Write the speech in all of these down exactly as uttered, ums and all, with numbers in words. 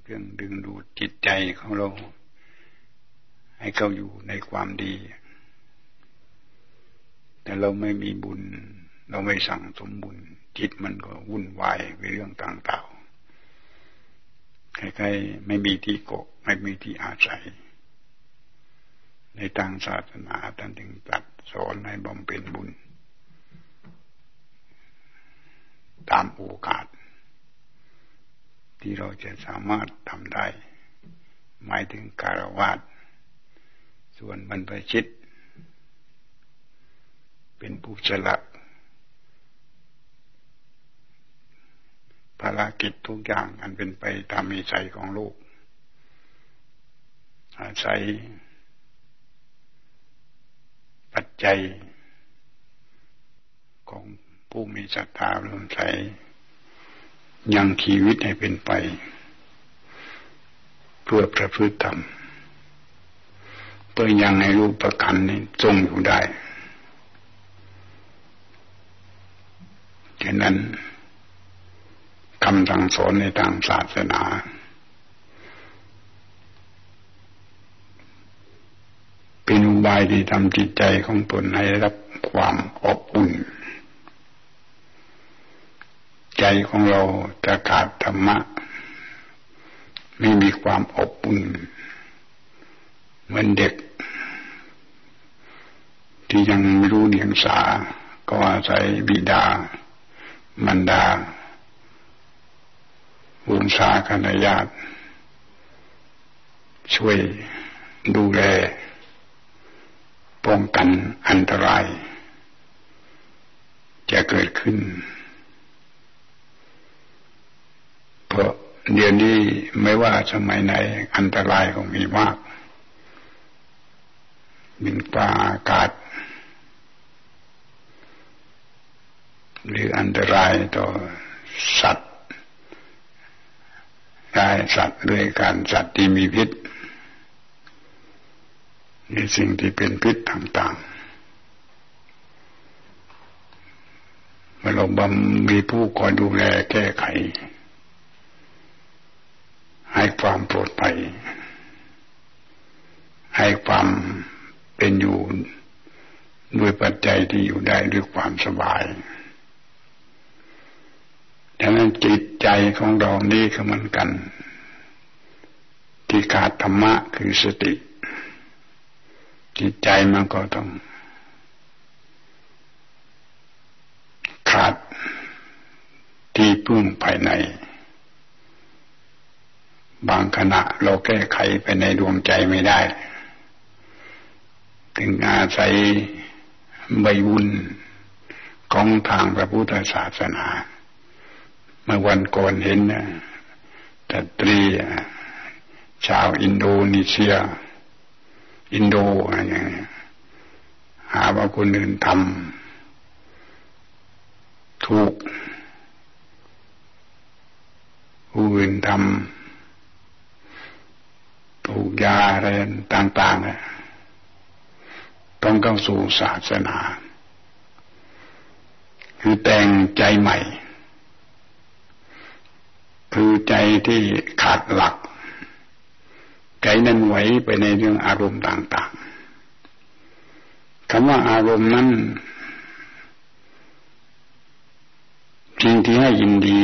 เครื่องดึงดูดจิตใจของเราให้เขาอยู่ในความดีแต่เราไม่มีบุญเราไม่สั่งสมบุญจิตมันก็วุ่นวายไปเรื่องต่างๆใครๆไม่มีที่เกาะไม่มีที่อาศัยในทางศาสนาท่านจึงตรัสสอนให้บำเพ็ญบุญตามโอกาสที่เราจะสามารถทำได้หมายถึงคฤหัสถ์ส่วนบรรพชิตเป็นผู้สละภารกิจทุกอย่างอันเป็นไปตามวิสัยของโลกอาศัยปัจจัยของผู้มีศรัทธาเลื่อมใสยังชีวิตให้เป็นไปเพื่อประพฤติธรรมเพื่อยังให้รูปประคันนี้ทรงอยู่ได้ฉะนั้นคำสั่งสอนในทางศาสนาเป็นอุบายที่ทำจิตใจของตนให้รับความอบอุ่นใจของเราจะขาดธรรมะไม่มีความอบอุ่นเหมือนเด็กที่ยังไม่รู้เดียงสาก็อาศัยบิดามารดาวงศาคณาญาติช่วยดูแลป้องกันอันตรายจะเกิดขึ้นเพราะเดี๋ยวนี้ไม่ว่าสมัยไหนอันตรายก็มีมากบินฟ้าอากาศหรืออันตรายต่อสัตว์ได้สัตว์ด้วยการสัตว์ที่มีพิษในสิ่งที่เป็นพิษต่างๆเมื่อเราบำมีผู้คอยดูแลแก้ไขให้ความปลอดภัยให้ความเป็นอยู่ด้วยปัจจัยที่อยู่ได้ด้วยความสบายดังนั้นจิตใจของเรานี่ก็เหมือนกันที่ขาดธรรมะคือสติจิตใจมันก็ต้องขาดที่พึ่งภายในบางขณะเราแก้ไขไปในดวงใจไม่ได้ถึงอาศัยใบบุญของทางพระพุทธศาสนาเมื่อวันก่อนเห็นนะสตรีชาวอินโดนีเซียอินโดอะไรอย่างนี้หาว่าคนอื่นทำถูกผู้อื่นทำถูกยาอะไรต่างๆต้องเข้าสู่ศาสนาคือแต่งใจใหม่คือใจที่ขาดหลักใจนั้นไหวไปในเรื่องอารมณ์ต่างๆคำว่าอารมณ์นั้นสิ่งที่ให้ยินดี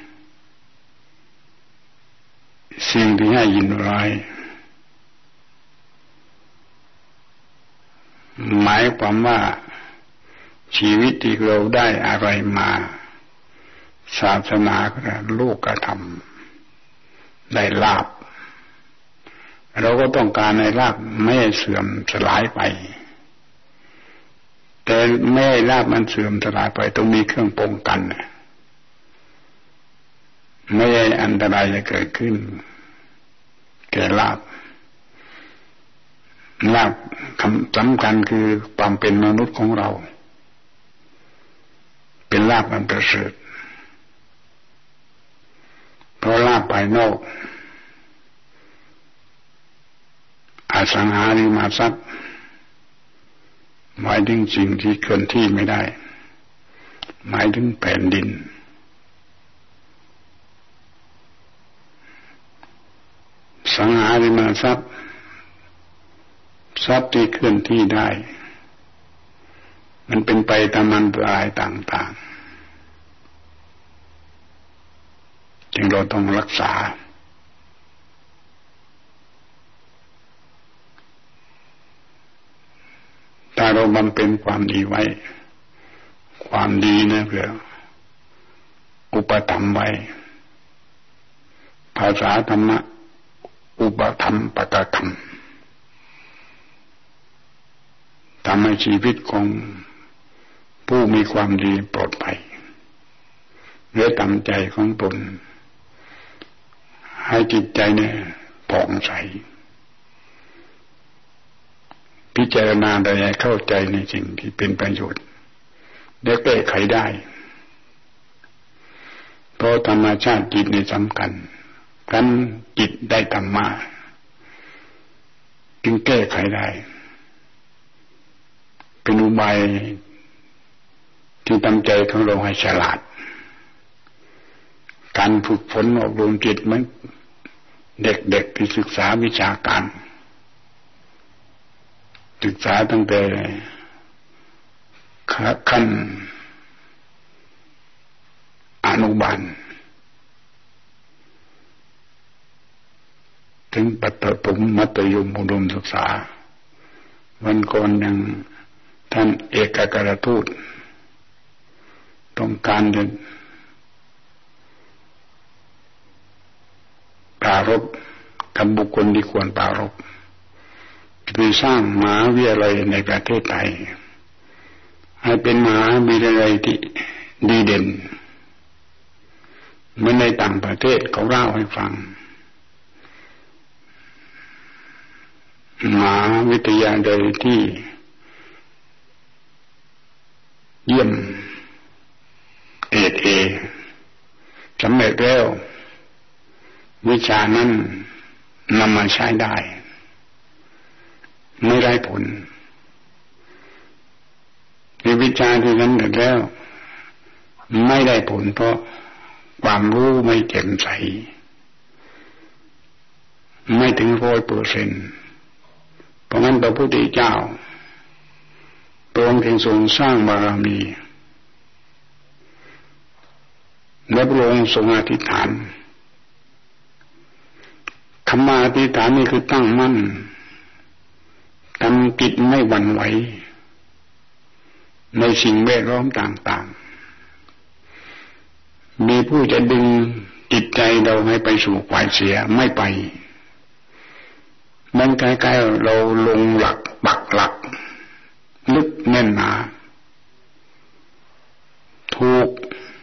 สิ่งที่ให้ยินร้ายหมายความว่าชีวิตที่เราได้อะไรมาศาสนาก็โลกธรรมได้ลาภเราก็ต้องการให้ลาภไม่เสื่อมสลายไปแต่ไม่ให้ลาภมันเสื่อมสลายไปต้องมีเครื่องป้องกันไม่ให้อันตรายจะเกิดขึ้นแก่ลาภลาภสำคัญคือความเป็นมนุษย์ของเราเป็นลาภอันประเสริฐเพราะลาภภายนอกอสังหาริมทรัพย์หมายถึงสิ่งที่เคลื่อนที่ไม่ได้หมายถึงแผ่นดินสังหาริมทรัพย์ทรัพย์ที่เคลื่อนที่ได้มันเป็นไปตามอันตรายต่างๆจึงเราต้องรักษาถ้าเราบำเพ็ญความดีไว้ความดีนะเพื่ออุปถัมภ์ไว้ภาษาธรรมะอุปถัมภกธรรมทำให้ชีวิตของผู้มีความดีปลอดภัยเหลือตามใจของตนให้จิตใจเนี่ยผ่องใสพิจารณาได้เข้าใจในสิ่งที่เป็นประโยชน์และแก้ไขได้เพราะธรรมชาติจิตนี่สำคัญครั้นจิตได้ธรรมะจึงแก้ไขได้เป็นอุบายที่ทำใจของเราให้ฉลาดการฝึกฝนอบรมจิตเหมือนเด็กๆที่ศึกษาวิชาการศึกษาตั้งแต่ขั้นอนุบาลถึงประถมมัธยมอุดมศึกษาวันก่อนยังท่านเอกอัครทูตต้องการจะปรารภกับบุคคลที่ควรปรารภคือสร้างมหาวิทยาลัยในประเทศไทยให้เป็นมหาวิทยาลัยที่ดีเด่นเหมือนในต่างประเทศเขาเล่าให้ฟังมหาวิทยาลัยที่เยี่ยมเอดเอสำเร็จแล้ววิชานั้นนำมาใช้ได้ไม่ได้ผลในวิชาที่นั้นเสร็จแล้วไม่ได้ผลเพราะความรู้ไม่แจ่มใสไม่ถึงร้อยเปอร์เซ็นต์เพราะงั้นพระพุทธเจ้าพระองค์จึงทรงสร้างบารมีและพระองค์ทรงอธิษฐานคำอธิษฐานนี่คือตั้งมั่นทำจิตไม่หวั่นไหวในสิ่งแวดล้อมต่างๆมีผู้จะดึงจิตใจเราให้ไปสู่ฝ่ายเสียไม่ไปมันใกล้ๆเราลงหลักปักหลักลึกแน่นหนาถูก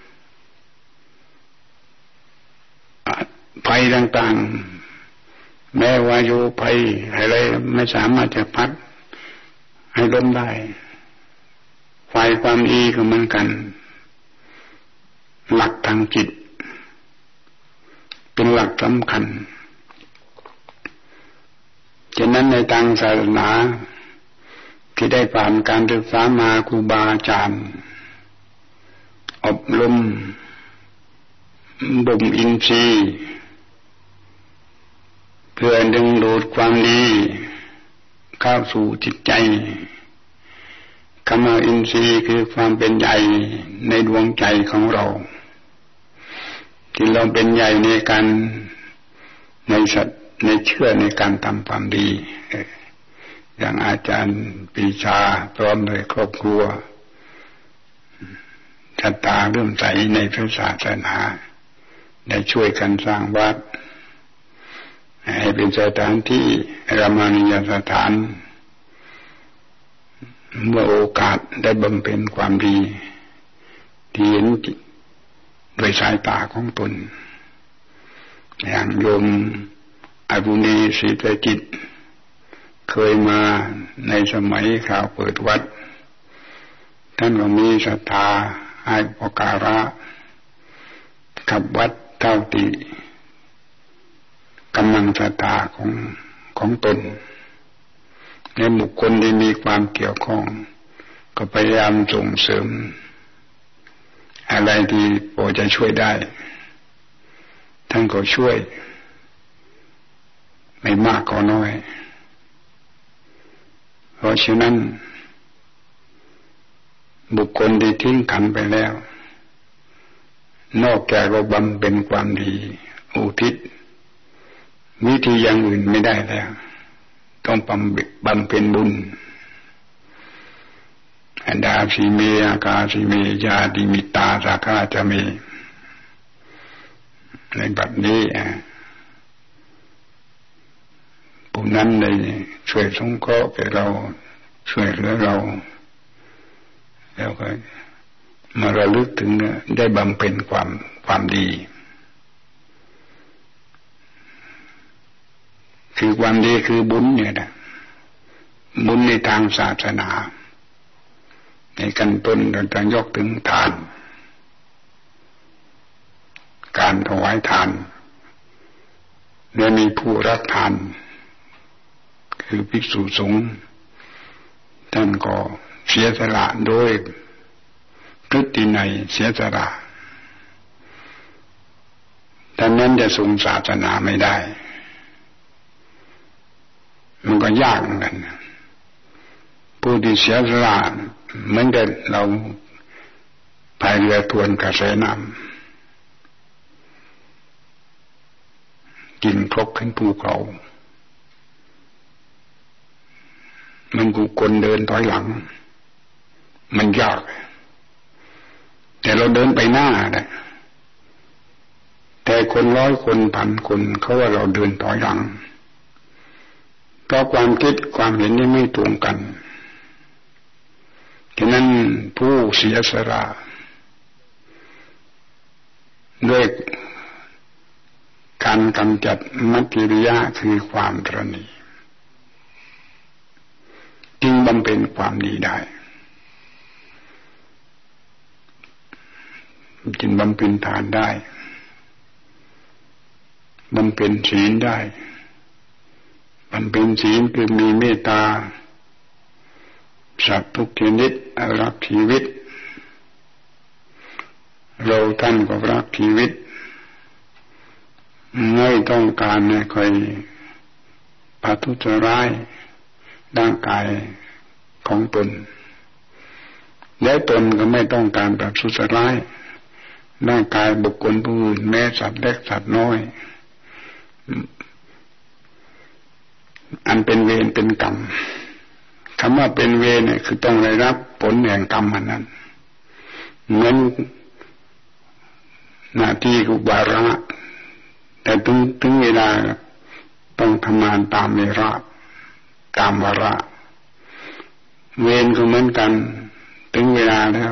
ภัยต่างๆแม้วายุภัยอะไรไม่สามารถจะพัดให้ล้มได้ฝ่ายความดีก็เหมือนกันหลักทางจิตเป็นหลักสำคัญฉะนั้นในทางศาสนาที่ได้ผ่านการศึกษามาครูบาอาจารย์อบรมบ่มอินทรีย์เพื่อดึงดูดความดีเข้าสู่จิตใจคำว่าอินทรีย์คือความเป็นใหญ่ในดวงใจของเราที่เราเป็นใหญ่ในการในสัตว์ในเชื่อในการทำความดีอย่างอาจารย์ปีชาพร้อมด้วยครอบครัวศรัทธาเริ่มใสในพระศาสนาได้ช่วยกันสร้างวัดให้เป็นสถานที่รามณียสถานเมื่อโอกาสได้บำเพ็ญความดีที่เห็นโดยสายตาของตนอย่างโยมอรุณีศรีตะจิตเคยมาในสมัยข่าวเปิดวัดท่านก็มีศรัทธาให้อุปการะกับวัดเท่าที่กำลังศรัทธาของของตนในบุคคลที่มีความเกี่ยวข้องก็พยายามส่งเสริมอะไรที่พอจะช่วยได้ท่านก็ช่วยไม่มากก็น้อยเพราะฉะนั้นบุคคลที่ทิ้งขันไปแล้วนอกจากเราบำเพ็ญความดีอุทิศวิธีอย่างอื่นไม่ได้แล้วต้องบำเพ็ญบุญอันดาสีเมอากาสีเมยาดิมิตาสาขาจะเมในบัดนี้ผู้นั้นได้ช่วยสงเคราะห์แก่เราช่วยเหลือเราแล้วก็มาระลึกถึงได้บำเพ็ญความความดีคือความดีคือบุญเนี่ยนะบุญในทางศาสนาในขั้นต้นเราจะยกถึงทานการถวายทานและมีผู้รับทานคือภิกษุสงฆ์ท่านก็เสียสละโดยพฤตินัยเสียสละแต่นั้นจะทรงศาสนาไม่ได้มันก็ยากเหมือนกันผู้ที่เสียสละเหมือนกับเราพายเรือทวนกระแสน้ำกินครกขึ้นภูเขามันกูคนเดินถอยหลังมันยากแต่เราเดินไปหน้านะแต่คนร้อยคนพันคนเขาว่าเราเดินถอยหลังเพราะความคิดความเห็นนี่ไม่ตรงกันฉะนั้นผู้เสียสละด้วยการกำจัดมัจฉิริยะคือความตระหนี่จึงบำเพ็ญความดีได้จึงบำเพ็ญทานได้บำเพ็ญศีลได้บำเพ็ญศีลคือมีเมตตาสัตว์ทุกชนิดรักชีวิตเราท่านก็รักชีวิตไม่ต้องการให้ใครประทุษร้ายร่างกายของตนและตนก็ไม่ต้องการประทุษร้ายร่างกายบุคคลผู้อื่นแม้สัตว์เล็กสัตว์น้อยอันเป็นเวรเป็นกรรมคำว่าเป็นเวรเนี่ยคือต้องได้รับผลแห่งกรรมอันนั้นเหมือนหน้าที่กุบาระแต่ถึงถึงเวลาต้องทำงานตามเวลาตามวาระเวรก็เหมือนกันถึงเวลาแล้ว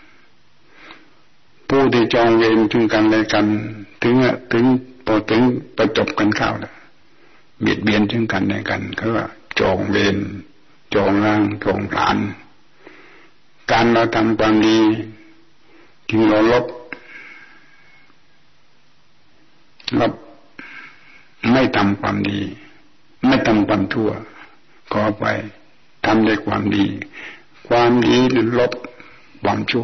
ผู้ที่จองเวรถึงกันและกันถึงถึงพอถึงประจบกันเข้าแล้วเบียดเบียนถึงกันและกันเขาว่าจองเวรจองร่างจองผลาญการเราทำความดีจึงเราลบลบไม่ทำความดีไม่ทำความชั่วขอไปทำด้วยความดีความดีลบความชั่ว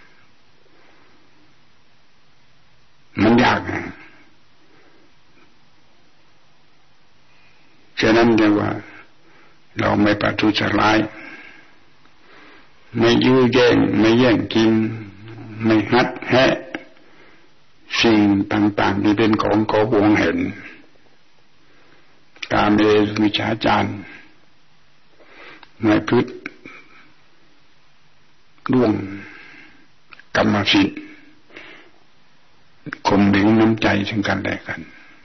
มันยากนะฉะนั้นเรียกว่าเราไม่ประทุษร้ายไม่ยื้อแย่งไม่แย่งกินไม่หัดแหะสิ่งต่างๆที่เป็นของเขาหวงเห็นกาเมสุมิจฉาจารไม่พฤติล่วงกรรมสิทธิ์ข่มเหงน้ำใจซึ่งกันและกัน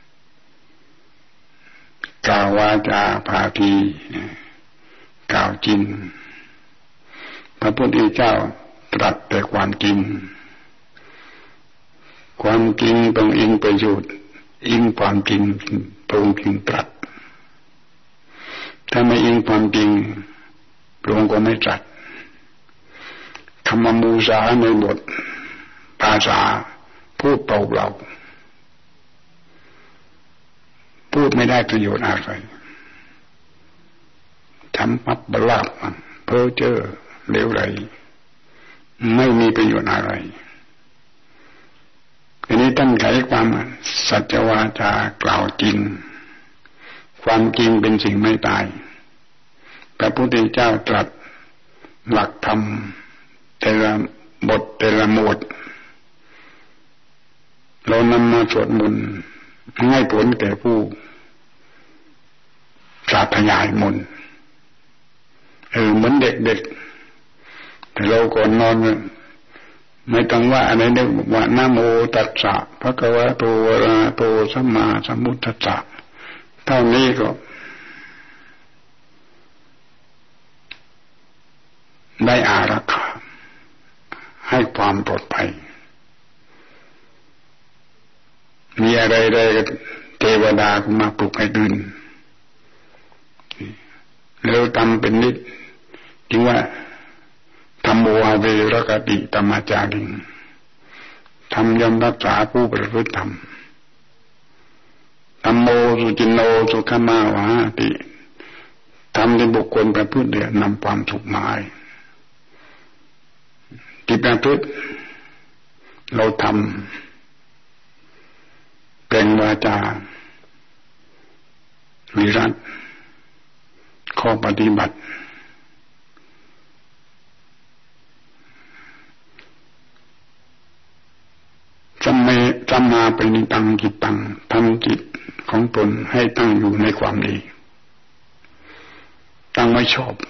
กล่าววาจาพาทีกล่าวจริงพระพุทธเจ้าตรัสแต่ความจริงความจริงต้องอิงประโยชน์อิงความจริงพระองค์จึงตรัสถ้าไม่อิงความจริงพระองค์ก็ไม่ตรัสคำมูสาในบทภาษาพูดเปล่าๆพูดไม่ได้ประโยชน์อะไรทำปับบลาบเพ้อเจ้อเลวไหลไม่มีประโยชน์อะไรทีนี้ท่านไขความสัจวาจากล่าวจริงความจริงเป็นสิ่งไม่ตายพระพุทธเจ้าตรัสหลักธรรมแต่ละบทแต่ละหมวดเรานำมาสวดมนต์ให้ผลแก่ผู้สาธยายมนต์เออเหมือนเด็กๆแต่เราก่อนนอนไม่ต้องว่าอะไรเด็กบอกว่านะโมตัสสะภะคะวะโตอะระหะโตสัมมาสัมพุทธัสสะเท่านี้ก็ได้อารักขาให้ความปลอดภัยมีอะไรได้เทวดาก็มาปลุกให้ตื่นแล้วทำเป็นนิดจึงว่าธรรมโมหเวรกติธรรมจาริงธรรมย่อมรักษาผู้ประพฤติธรรมธรรมโมสุจินโนสุขมาวาติธรรมที่บุคคลประพฤติเดียนำความสุขมาให้ที่ประพฤติเราทำเป็นวาจาวิรัติข้อปฏิบัติสัมเมสัมมาปณิตังจิตตังทำจิตของตนให้ตั้งอยู่ในความดีตั้งไว้ชอบ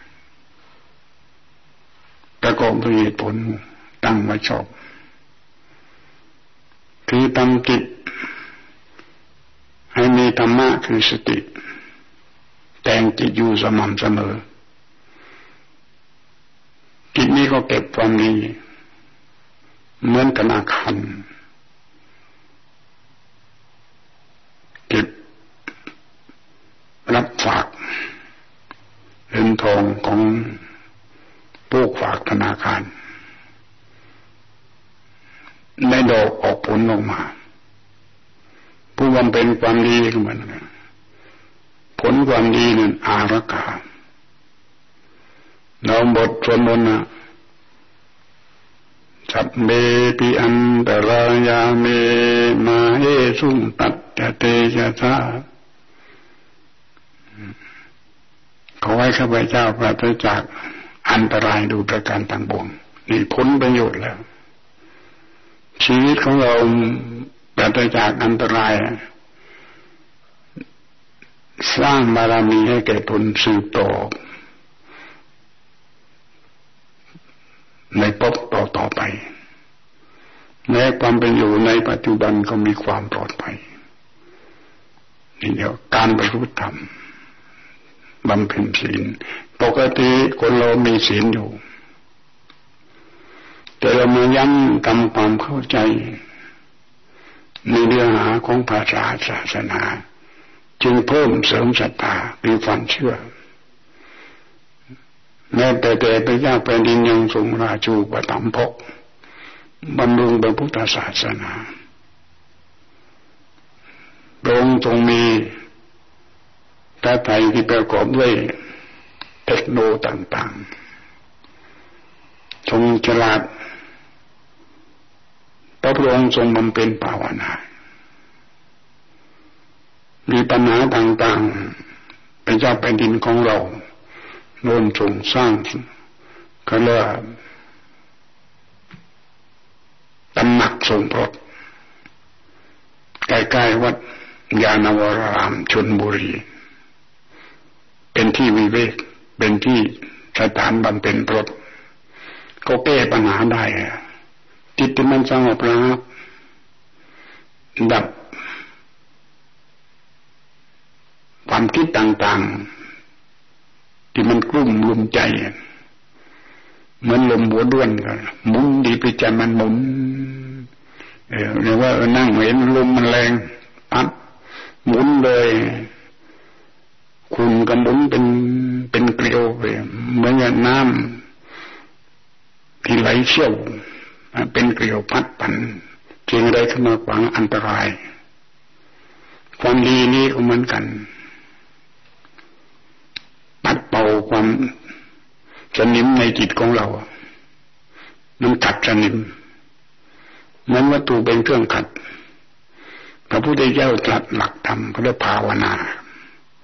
ประกอบด้วยเหตุผลตั้งไว้ชอบคือทำจิตให้มีธรรมะคือสติแต่งจิตอยู่สม่ำเสมอจิตนี้ก็เก็บความดีเหมือนธนาคารเก็บรับฝากเงินทองของผู้ฝากธนาคารได้ดอกออกผลออกมาผู้บำเพ็ญความดีก็เหมือนกันผลความดีนั้นอารักขาเราบทสวดมนต์นะสัพเมปิอันตรายาเมมาเอสุงตัตเตชะสาขอให้ข้าพเจ้าปราศจากอันตรายดูประการต่างปวงนี่ผลประโยชน์แล้วชีวิตของเราปราศจากอันตรายสร้างบารมีให้แก่ตนสืบต่อในภพต่อต่อไปแม้ความเป็นอยู่ในปัจจุบันก็มีความปลอดภัยนี่เดียวการประพฤติธรรมบำเพ็ญศีลปกติคนเรามีศีลอยู่แต่เรามาย้ำทำความเข้าใจในเนื้อหาของภาษาศาสนาจึงเพิ่มเสริมศรัทธามีความเชื่อแม้แต่แต่พระเจ้าแผ่นดินยังทรงราชูปถัมภกบำรุงพระพุทธศาสนาพระองค์ทรงมีพระทัยที่ประกอบด้วยเทคโนโลยีต่างๆทรงฉลาดพระองค์ทรงบำเพ็ญภาวนามีปัญหาต่างๆเป็นเจ้าแผ่นดินของเราโน่นทรงสร้างก็เรียกตำหนักทรงพระใกล้ๆวัดยานวรารามชลบุรีเป็นที่วิเวกเป็นที่สถานบำเพ็ญพรตก็แก้ปัญหาได้จิตที่มันสงบระงับดับความคิดต่างๆที่มันกลุ่มลุมใจเหมือนลมหัวด้วนกันหมุนดีไปใจมันหมุนเออเรียกว่านั่งเห็นลมมันแรงปั๊บหมุนเลยคุณก็หมุนเป็นเป็นเกลียวไปเหมือนกับน้ำที่ไหลเชี่ยวเป็นเกลียวพัดผันจึงได้ขึ้นมาขวางอันตรายความดีนี้ก็เหมือนกันปัดเป่าความสนิมในจิตของเรามันขัดสนิมเหมือนวัตถุเป็นเครื่องขัดพระพุทธเจ้าตรัสหลักธรรมเขาเรียกภาวนา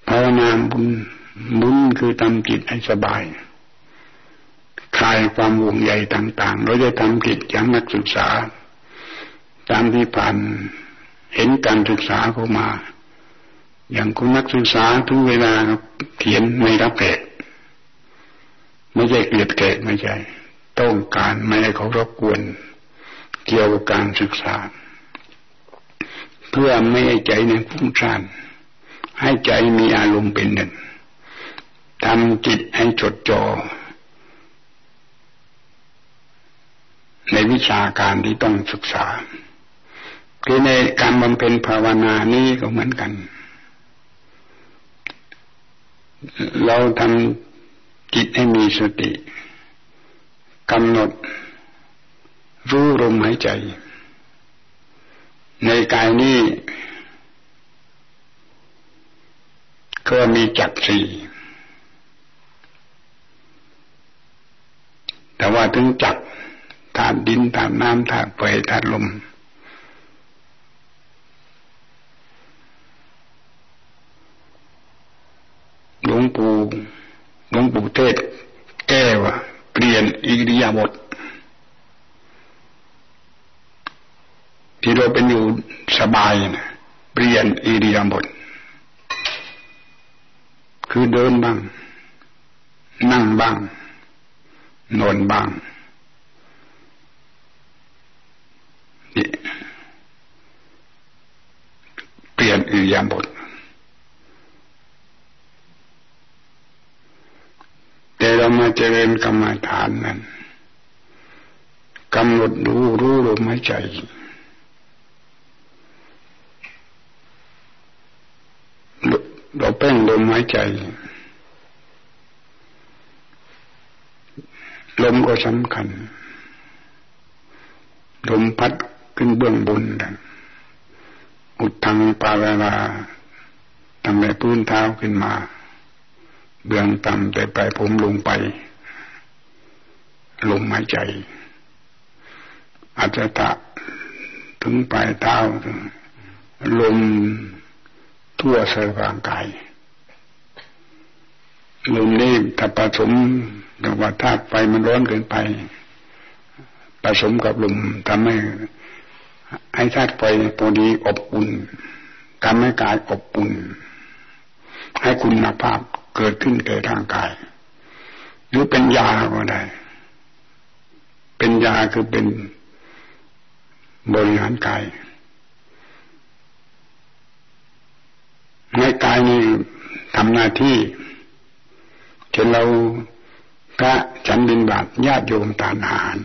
ภาวนาบุญบุญคือทำจิตให้สบายคลายความห่วงใยต่างๆเราจะทำจิตอย่างนักศึกษาตามที่ผ่านเห็นการศึกษาเข้ามาอย่างคุณนักศึกษาถึงเวลาเขียนไม่รับเกรดไม่ใช่เกลียดเกรดไม่ใช่ต้องการไม่ให้เขารบกวนเกี่ยวกับการศึกษาเพื่อไม่ให้ใจในฟุ้งซ่านให้ใจมีอารมณ์เป็นหนึ่งทำจิตให้จดจ่อในวิชาการที่ต้องศึกษาคือในการบำเพ็ญภาวนานี้ก็เหมือนกันเราทำจิตให้มีสติกำหนดรู้ลมหายใจในกายนี้ก็มีจักรสี่แต่ว่าถึงจักรธาตุดินธาตุน้ำธาตุไฟธาตุลมหลวงปู่หลวงปู่เทศแก้ว่าเปลี่ยนอิริยาบถที่เราเป็นอยู่สบายนะเปลี่ยนอิริยาบถคือเดินบ้างนั่งบ้างนอนบ้างนี่เปลี่ยนอิริยาบถแต่เรามาเจริญกรรมฐานนั้นกำหนดรู้รู้ลมหายใจเราเพ่งลมหายใจลมก็สำคัญลมพัดขึ้นเบื้องบนอุดทางปาราราทำให้พื้นเท้าขึ้นมาเบื้องต่ำแต่ปลายผมลงไปลมหายใจอัจฉตะถึงปลายเท้าลมทั่วสร่างกายลมนี้ถ้าผสมกับว่าธาตุไฟมันร้อนเกินไปผสมกับลมทำให้ให้ธาตุไฟพอดีอบอุ่นทำให้กายอบอุ่นให้คุณภาพเกิดขึ้นแก่ร่างกายหรือเป็นยาก็ได้เป็นยาคือเป็นบริหารกายในกายนี้ทำหน้าที่เช่นเราพระฉันบิณฑบาตญาติโยมทานอาหาร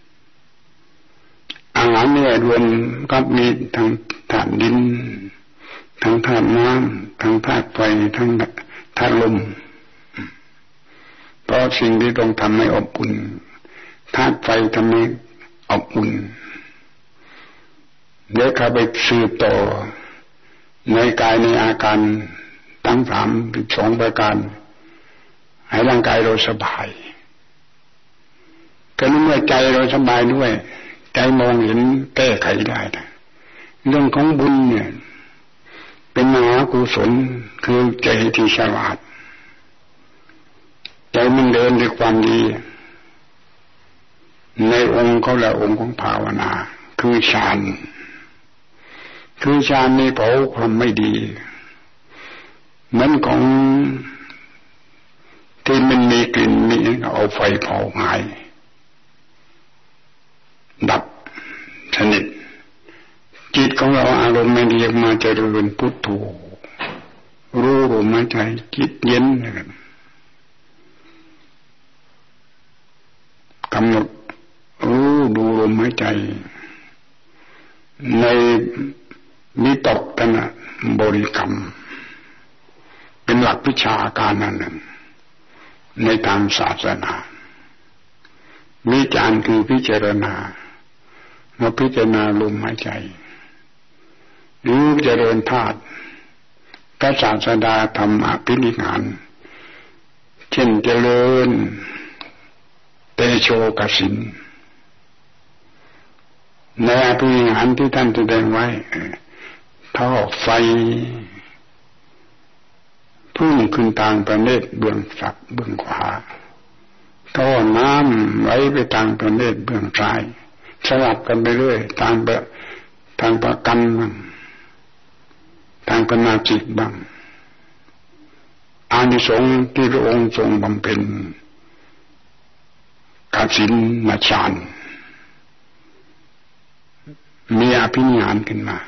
อาหารเนี่ยรวมก็มีทั้งธาตุดินทั้งธาตุน้ำทั้งธาตุไฟทั้งธาตุลมเพราะสิ่งที่ต้องทำให้อบอุ่นธาตุไฟทำให้อบอุ่นเดี๋ยวเขาไปสืบต่อในกายในอาการทั้งสามสิบสองประการให้ร่างกายเราสบายก็เมื่อใจเราสบายด้วยใจมองเห็นแก้ไขได้เรื่องของบุญเนี่ยเป็นมหากุศลคือใจที่ฉลาดใจมันเดินด้วยความดีในองค์เขาละองค์ของภาวนาคือฌานคือฌานนี่เผาความไม่ดีเหมือนของที่มันมีกลิ่นมีเอาไฟเผาหายดับสนิทจิตของเราอารมณ์ไม่ดีมาเจริญพุทโธรู้ลมหายใจจิตเย็นนะครับกำหนดรู้ดูลมหายใจในมิตกตนะบริกรรมเป็นหลักวิชาการนั่นหนึ่งในทางศาสนาวิจารณ์คือพิจารณามาพิจารณาลมหายใจหรือเจริญธาตุพระศาสดาทำอภินิหารเช่นเจริญเตโชกสินในอภินิหารที่ท่านแสดงไว้ท่อไฟพุ่งขึ้นทางประเนตรเบื้องศักเบื้องขวาท่อน้ำไหลไปทางประเนตรเบื้องซ้ายสลับกันไปเรื่อยทางแบบทางประกันบ้างทางปนาจิตบ้างอานิสงส์ที่พระองค์ทรงบำเพ็ญกสิณฌานมีอภิญญาณขึ้นมา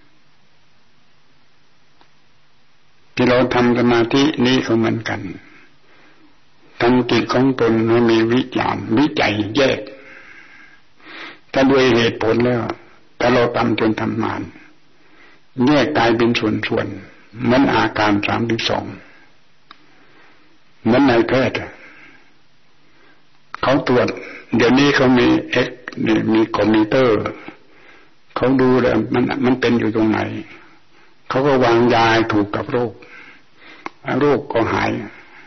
ที่เราทำสมาธินี้ก็เหมือนกันทำจิตของตนให้มีวิจารวิจัยแยกถ้าด้วยเหตุผลแล้วแต่เราทำจนทำนานแยกกายเป็นส่วนๆเหมือนอาการสามสิบสองเหมือนนายแพทย์เขาตรวจเดี๋ยวนี้เขามีเอ็กมีคอมพิวเตอร์เขาดูแล้วมันมันเป็นอยู่ตรงไหนเขาก็วางยาถูกกับโรคโรคก็หาย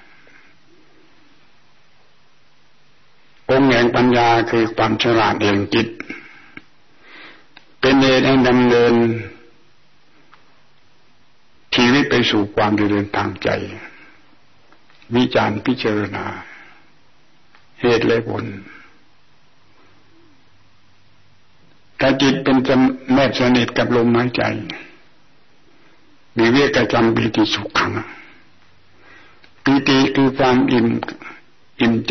องค์แห่งปัญญาคือความฉลาดแห่งจิตเป็นเหตุให้ดำเนินชีวิตไปสู่ความเจริญทางใจวิจารณ์พิจารณาเหตุและผลถ้าจิตเป็นแนบสนิทกับลมหายใจมีเวกจำปีติสุขขังปีติคือความอิ่มอิ่มใจ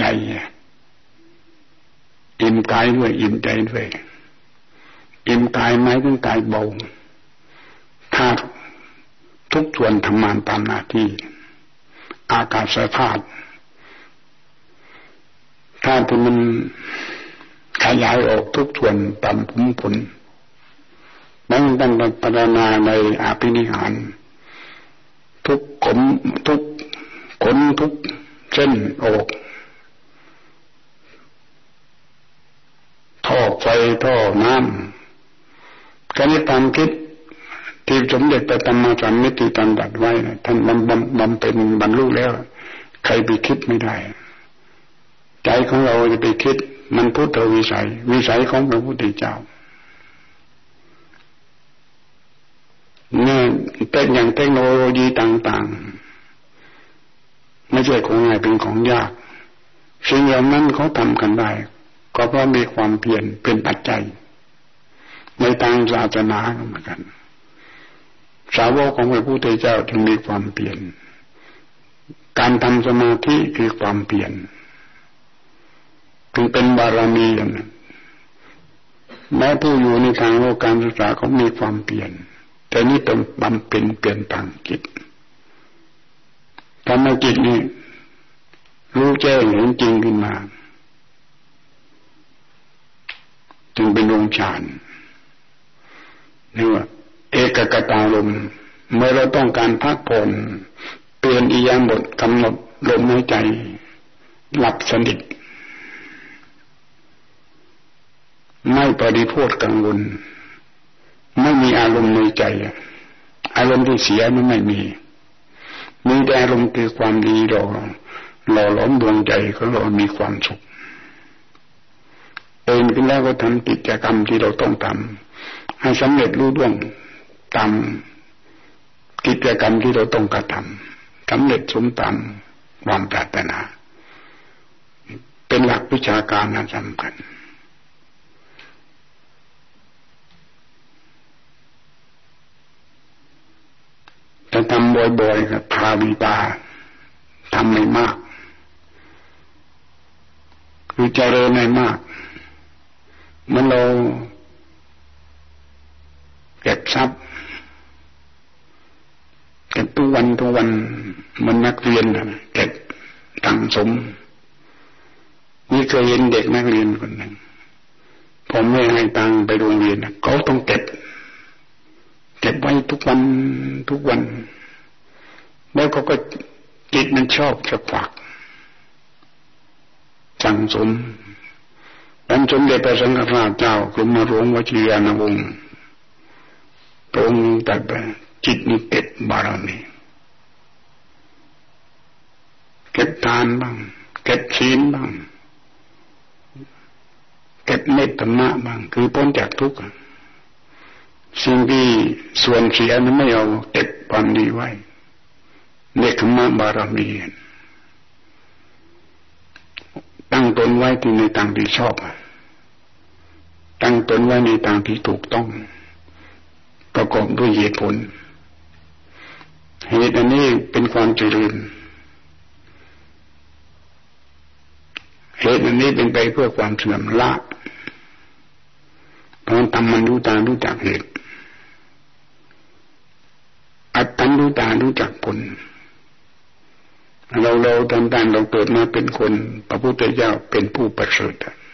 อิ่มกายด้วยอิ่มใจด้วยอิ่มกายหมายถึงกายเบาธาตุทุกส่วนทำงานตามหน้าที่อากาศธาตุธาตุที่มันขยายออกทุกส่วนตามผลผลนั่นตั้งแต่พัฒนาในอภินิหารทุกขมทุกขนทุกเส้นออกท่อไฟท่อน้ำการที่ตามคิดที่สมเด็จพระธรรมสัมมิติตันดัดไว้นะท่านบำบำบำเป็นบรรลุแล้วใครไปคิดไม่ได้ใจของเราจะไปคิดมันพุทธวิสัยวิสัยของพระพุทธเจ้าเนี่ยเป็นอย่างเทคโนโลยีต่างๆไม่ใช่ของง่ายเป็นของยากสิ่งเหล่านั้นเขาทำกันได้ก็เพราะมีความเพียรเป็นปัจจัยในทางศาสนาเหมือนกันสาวกของพระพุทธเจ้าจึงมีความเพียรการทำสมาธิคือความเพียรถึงเป็นบารมีอย่างนั้นแม้ผู้อยู่ในทางโลกการศึกษาเขามีความเพียรแต่นี่ต้องบำเพ็ญเปลี่ยนทางจิตทำให้จิตนี้รู้แจ้งเห็นจริงขึ้นมาจึงเป็นองค์ฌานนี่ว่าเอกกตารมณ์เมื่อเราต้องการพักผ่อนเปลี่ยนอิริยาบถกำหนดลมหายใจหลับสนิทไม่ปริโภคกังวลไม่มีอารมณ์ในใจอารมณ์ที่เสียมันไม่มีมีแต่อารมณ์คือความดีหล่อหล่อหลอมดวงใจของเรามีความสุขตื่นขึ้นแล้วก็ทำกิจกรรมที่เราต้องทำให้สำเร็จรุ่งเรืองตามกิจกรรมที่เราต้องกระทำสำเร็จสมตามความปรารถนาเป็นหลักวิชาการน่าสำคัญจะทำบ่อยๆกับภาวิตาทำไม่มากคือเจริญไม่มากเมื่อเราเก็บทรัพย์เก็บทุกวันทุกวันมันนักเรียนเก็บตังสมนี่เคยเห็นเด็กนักเรียนคนหนึ่งผมไม่ให้ตังไปโรงเรียนเขาต้องเก็บเก็บไว้ทุกวันทุกวันแล้วเขาก็จิตมันชอบจะฝากสั่งสมท่านสมเด็จพระสังฆราชเจ้ากรมหลวงวชิรานวงศ์พระองค์ตรัสว่าจิตนี้เก็บบารมีเก็บทานบ้างเก็บศีลบ้างเก็บเมตตามะบ้างคือพ้นจากทุกข์สิ่งที่ส่วนเสียนั้นไม่เอาเก็บความดีไว้เนคขมะบารมีตั้งตนไว้ที่ในทางที่ชอบตั้งตนไว้ในทางที่ถูกต้องประกอบด้วยเหตุผลเหตุอันนี้เป็นความเจริญเหตุอันนี้เป็นไปเพื่อความเสื่อมละเพราะทำมันรู้ตารู้จักเหตุอัตตันรู้ตารู้จักผลเราเราทำตามเราเกิดมาเป็นคนพระพุทธเจ้าเป็นผู้ประเสริฐ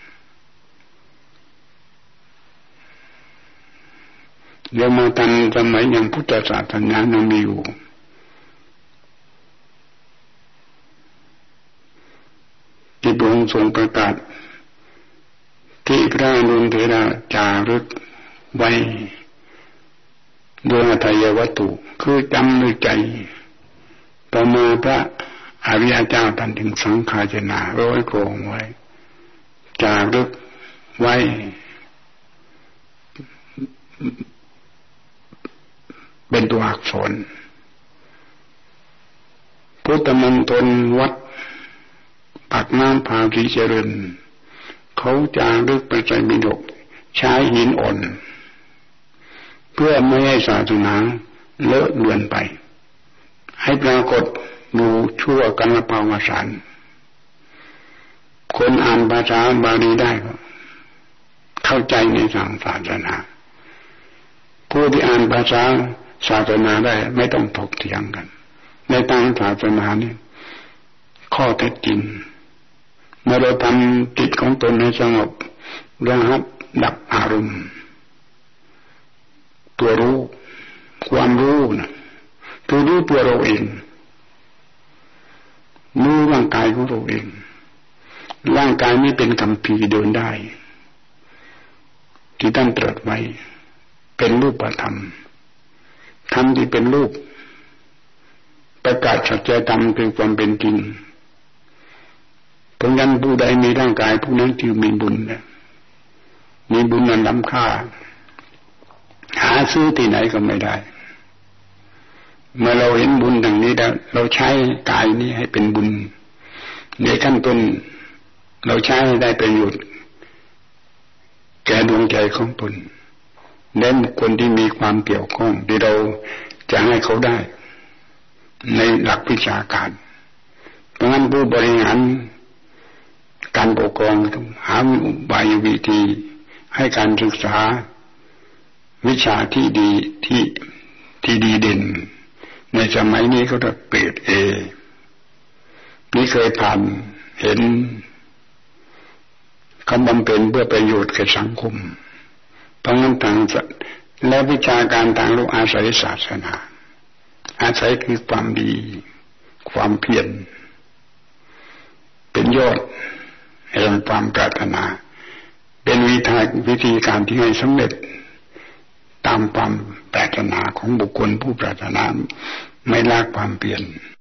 เดี๋ยวมาทันสมัยยังพุทธศาสนายังมีอยู่ที่พระองค์ทรงประกาศที่พระอนุนเถระจารึกไว้ด้วยอัตยวัตถุคือจำในใจต่อมาพระอริยเจ้าท่านถึงสังฆาจนาร้อยโครงไว้จารึกไว้เป็นตัวอักษรพุทธมณฑลวัดปากน้ำภาษีเจริญเขาจารึกไปใจบิดกใช้หินอ่อนเพื่อไม่ให้ศาสนาเลอะเลือนไปให้ปรากฏดูชั่วกันละภาวสารคนอ่านภาษาบาลีได้ก็เข้าใจในทางศาสนาผู้ที่อ่านภาษาศาสนาได้ไม่ต้องถกเถียงกันในทางศาสนานี่ข้อเท็จจริงเมื่อเราทำจิตของตนให้สงบระงับดับอารมณ์ตัวรู้ความรู้นะคือรู้ตัวเราเองรู้ร่างกายของเราเองร่างกายนี้เป็นคัมภีร์เดินได้ที่ท่านตรัสไว้เป็นรูปธรรมธรรมที่เป็นรูปประกาศสัจธรรมคือความเป็นจริงเพราะงั้นผู้ใดมีร่างกายผู้นั้นจึงมีบุญนะมีบุญนั้นล้ำค่าหาซื้อที่ไหนก็ไม่ได้เมื่อเราเห็นบุญดังนี้แล้วเราใช้กายนี้ให้เป็นบุญในขั้นต้นเราใช้ให้ได้ประโยชน์แก่ดวงใจของตนและบุคคลที่มีความเกี่ยวข้องที่เราจะให้เขาได้ในหลักวิชาการเพราะงั้นผู้บริหารการปกครองต้องหาอุบายวิธีให้การศึกษาวิชาที่ดีที่ที่ดีเด่นในสมัยนี้เขาจะเปิดเอนี่เคยผ่านเห็นเขาบำเพ็ญเพื่อประโยชน์แก่สังคมเพราะงั้นทางและวิชาการทางโลกอาศัยศาสนาอาศัยคือความดีความเพียรเป็นยอดแห่งความปรารถนาเป็นวิธีวิธีการที่ให้สำเร็จตามความปรารถนาของบุคคลผู้ปรารถนาไม่ละความเพียร